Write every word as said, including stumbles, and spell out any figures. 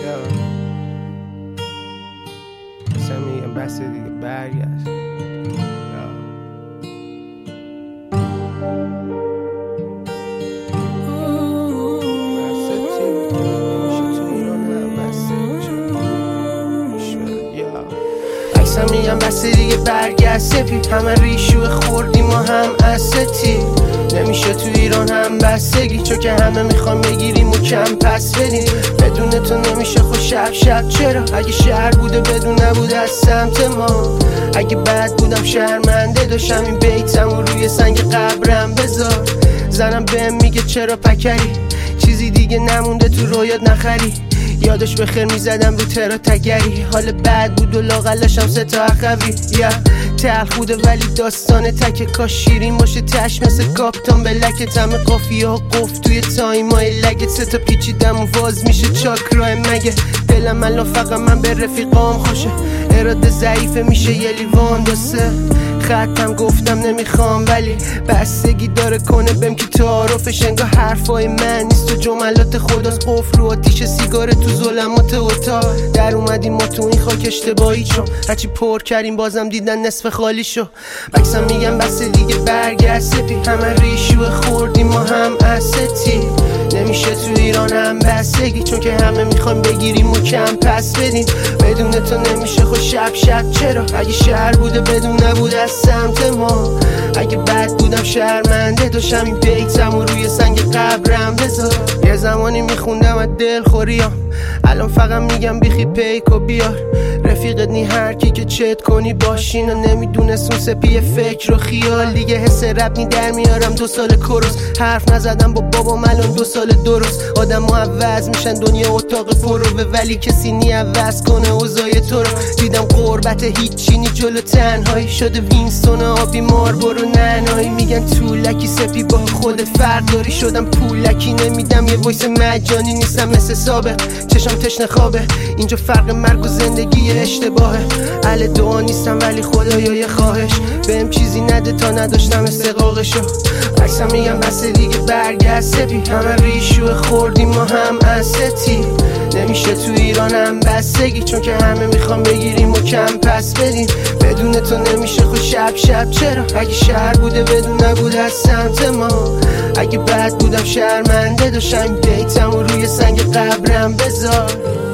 اصلا میگم بس دیگه برگشت. اصلا میگم بس دیگه برگشت سپی، همه ریشو خوردیم و هم استی. نمیشه تو ایران هم بستگی، چون که همه میخوام بگیریم و کم پس بدیم. بدون تو نمیشه خوش شب شب. چرا اگه شهر بوده بدون نبود از سمت ما. اگه بد بودم شرمنده داشتم این بیتم و روی سنگ قبرم بذار. زنم بهم میگه چرا پکری، چیزی دیگه نمونده تو رویات نخری. یادش بخیر میزدم رو ترا تگری، حال بد بود و لاغلاشم سه تا عقبی. یا تلخ بوده ولی داستان تکه، کاش شیرین باشه تش مثل کاپتان بلک. تم قافیه ها قفل توی تایمای لگت، سه تا پیچیدم و واز میشه چاکرای مگه. دلم الان فقط من به رفیقام خوشه، اراده ضعیفه میشه یه لیوان دسته. خطم گفتم نمیخوام ولی بستگی داره کنه بهم که تعارفش. انگار حرفای من نیست و جملات خداست. قفل رو آتیش سیگار تو ظلمات اتاق. در اومدیم ما تو این خاک اشتباهی، چون هرچی پر کردیم بازم دیدن نصف خالی شو. بکسم میگم بس دیگه برگشت سپی، همه ریشو خوردیم ما هم استی. نمیشه تو ایران هم بستگی، چون که همه میخوایم بگیریم و کم پس بدیم. بدون تو نمیشه خوش شب شب. چرا اگه شهر بوده بدون نبود از سمت ما. اگه بد بودم شرمنده داشتم این بیتم و روی سنگ قبرم بذار. یه زمانی میخوندم از دلخوریم، الان فقط میگم بیخی پیک و بیار. رفیقت نی هر کی که چت کنی باشین و نمیدونست اون سپی فکر و خیال. دیگه حس رب نی در میارم دو سال کروس، حرف نزدم با بابام الان دو سال درست. آدم ها عوض میشن دنیا اتاق پروه، ولی کسی نی عوض کنه اوضاع تو رو. دیدم قربت هیچی نی جلو تنهایی شده وینستون آبی مار برو ننهایی. میگن طولکی سپی با خودت فرق داری، شدم پولکی نمیدم یه وایس مجانی نیستم مثل سابق. چشم تشنه خوابه اینجا فرق مرگ و زندگی اشتباهه. اهل دعا نیستم ولی خدایا یه خواهش بهم چیزی نده تا نداشتم استقاقشو. عکسم میگم بس دیگه برگشت سپی، همه ریشو خوردیم ما هم استی. نمیشه تو ایران هم بستگی، چون که همه میخوام بگیریم و کم پس بدیم. بدون تو نمیشه خوش شب شب. چرا اگه شهر بوده بدون نبود از سمت ما. اگه بد بودم شرمنده داشتم بیتم و روی سنگ قبرم بذار.